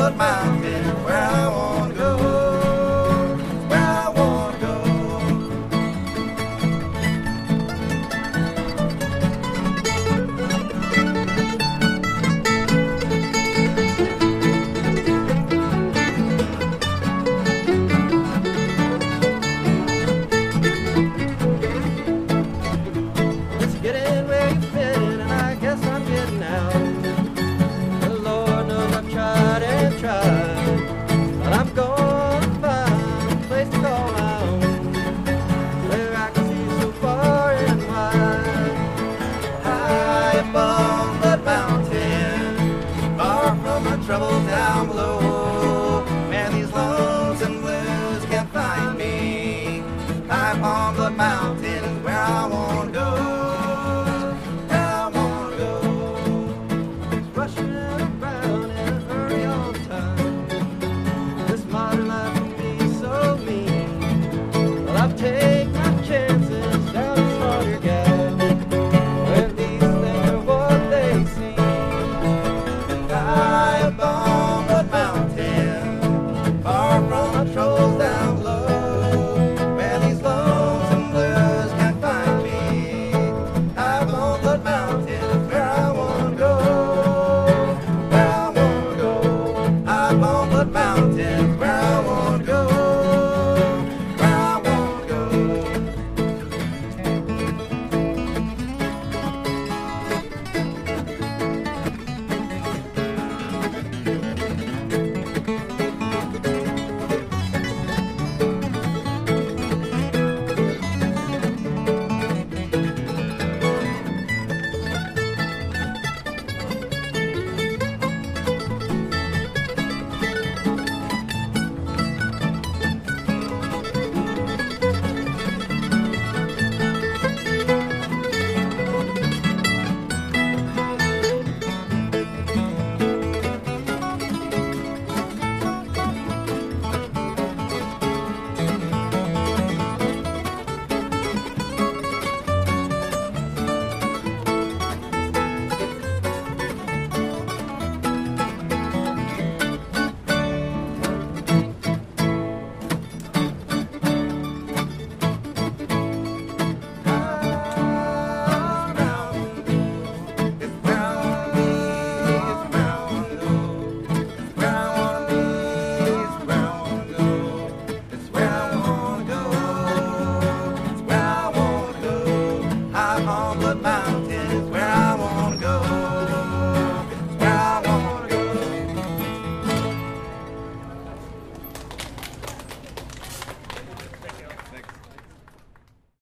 Bumblefoot Mountain is where I wanna go. Where I wanna go. It's getting where you fit, and I guess I'm getting out. The Lord knows I've tried and tried, but I'm gonna find a place to call my own, where I can see so far and wide. High above the mountain, far from the troubles down below, where these lonesome blues can't find me. High upon the mountain is where I wanna go. Where I wanna go. Rushing around in a hurry all the time. This modern life can be so mean. Well, I've taken my chances down this harder gap, where these things are what they seem. High above the mountain, far from the troubles down below, where these lonesome blues can't find me. High above the mountain is where I wanna go. Where I wanna go. High above the mountain.